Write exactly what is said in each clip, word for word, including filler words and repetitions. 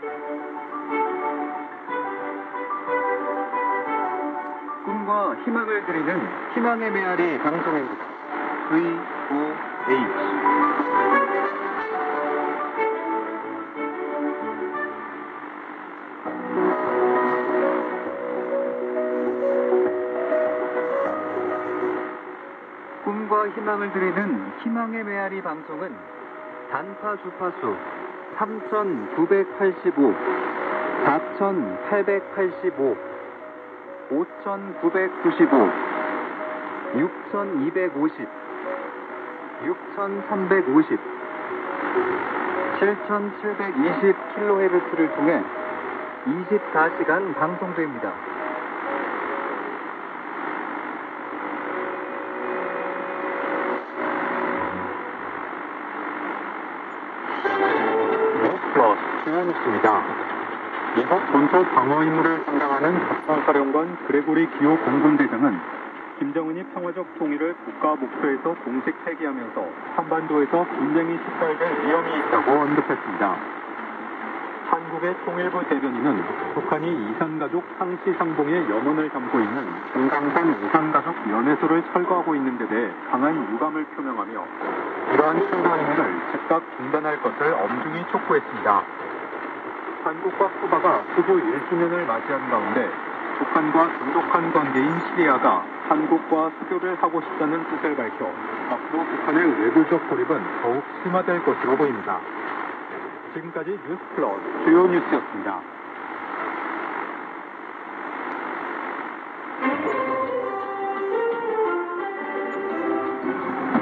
꿈과 희망을 드리는 희망의 메아리 방송입니다. 브이 오 에이치. 꿈과 희망을 드리는 희망의 메아리 방송은 단파 주파수 삼천구백팔십오, 사천팔백팔십오, 오천구백구십오, 육천이백오십, 육천삼백오십, 칠천칠백이십 킬로헤르츠를 통해 이십사 시간 방송됩니다. 주연입니다. 미국 본토 방어 임무를 담당하는 작전사령관 그레고리 기호 공군대장은 김정은이 평화적 통일을 국가 목표에서 공식 폐기하면서 한반도에서 분쟁이 식발될 위험이 있다고 언급했습니다. 한국의 통일부 대변인은 북한이 이산가족 상시상봉의 염원을 담고 있는 금강산 이산가족 연회소를 철거하고 있는 데 대해 강한 유감을 표명하며 이러한 철거 행위를 즉각 중단할 것을 엄중히 촉구했습니다. 한국과 쿠바가 수교 일 주년을 맞이한 가운데 북한과 돈독한 관계인 시리아가 한국과 수교를 하고 싶다는 뜻을 밝혀 앞으로 북한의 외교적 고립은 더욱 심화될 것으로 보입니다. 지금까지 뉴스 플러스 주요 뉴스였습니다.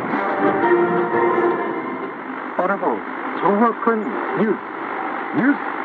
빠르고 정확한 뉴스, 뉴스